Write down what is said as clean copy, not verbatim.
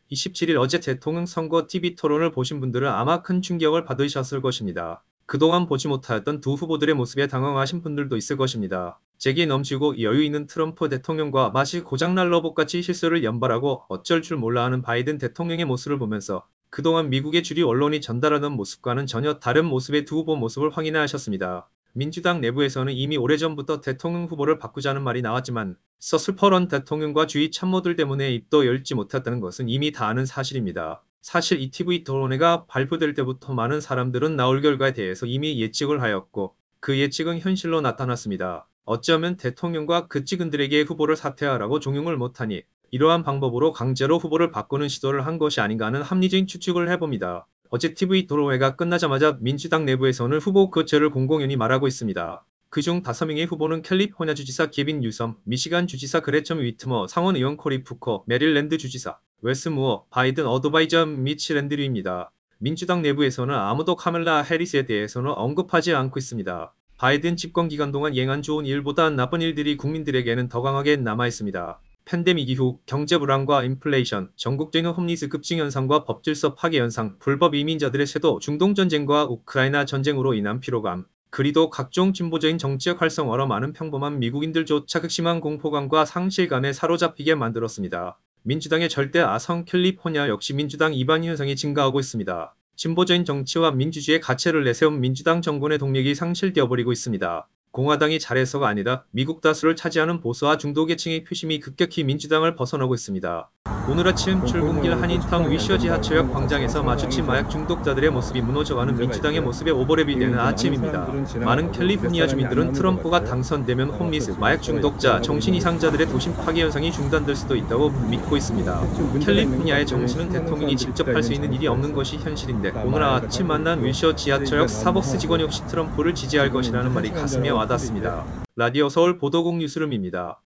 27일 어제 대통령 선거 TV 토론을 보신 분들은 아마 큰 충격을 받으셨을 것입니다. 그동안 보지 못하였던 두 후보들의 모습에 당황하신 분들도 있을 것입니다. 재기에 넘치고 여유 있는 트럼프 대통령과 마치 고장날 로봇같이 실수를 연발하고 어쩔 줄 몰라 하는 바이든 대통령의 모습을 보면서 그동안 미국의 주류 언론이 전달하는 모습과는 전혀 다른 모습의 두 후보 모습을 확인하셨습니다. 민주당 내부에서는 이미 오래전부터 대통령 후보를 바꾸자는 말이 나왔지만 서슬퍼런 대통령과 주위 참모들 때문에 입도 열지 못했다는 것은 이미 다 아는 사실입니다. 사실 이 TV 토론회가 발표될 때부터 많은 사람들은 나올 결과에 대해서 이미 예측을 하였고 그 예측은 현실로 나타났습니다. 어쩌면 대통령과 그 측근들에게 후보를 사퇴하라고 종용을 못하니 이러한 방법으로 강제로 후보를 바꾸는 시도를 한 것이 아닌가 하는 합리적인 추측을 해봅니다. 어제 TV 토론회가 끝나자마자 민주당 내부에서는 후보 교체를 공공연히 말하고 있습니다. 그중 5명의 후보는 캘리포니아 주지사 게빈 뉴섬, 미시간 주지사 그레처럼 위트머, 상원 의원 코리 부커, 메릴랜드 주지사 웨스 무어, 바이든 어드바이저 미치 랜드류입니다. 민주당 내부에서는 아무도 카멜라 해리스에 대해서는 언급하지 않고 있습니다. 바이든 집권 기간 동안 행한 좋은 일보다 나쁜 일들이 국민들에게는 더 강하게 남아있습니다. 팬데믹 이후 경제 불안과 인플레이션, 전국적인 홈리스 급증 현상과 법질서 파괴 현상, 불법 이민자들의 쇄도, 중동 전쟁과 우크라이나 전쟁으로 인한 피로감, 그리도 각종 진보적인 정치적 활성화로 많은 평범한 미국인들조차 극심한 공포감과 상실감에 사로잡히게 만들었습니다. 민주당의 절대 아성 캘리포니아 역시 민주당 이반 현상이 증가하고 있습니다. 진보적인 정치와 민주주의의 가치를 내세운 민주당 정권의 동력이 상실되어 버리고 있습니다. 공화당이 잘해서가 아니라 미국 다수를 차지하는 보수와 중도계층의 표심이 급격히 민주당을 벗어나고 있습니다. 오늘 아침 출근길 한인타운 위셔 지하철역 광장에서 마주친 마약 중독자들의 모습이 무너져가는 민주당의 모습에 오버랩이 되는 아침입니다. 많은 캘리포니아 주민들은 트럼프가 당선되면 홈리스, 마약 중독자, 정신 이상자들의 도심 파괴 현상이 중단될 수도 있다고 믿고 있습니다. 캘리포니아의 정치는 대통령이 직접 할 수 있는 일이 없는 것이 현실인데 오늘 아침 만난 위셔 지하철역 스타벅스 직원 역시 트럼프를 지지할 것이라는 말이 가슴에 와닿습니다. 라디오 서울 보도국 뉴스룸입니다.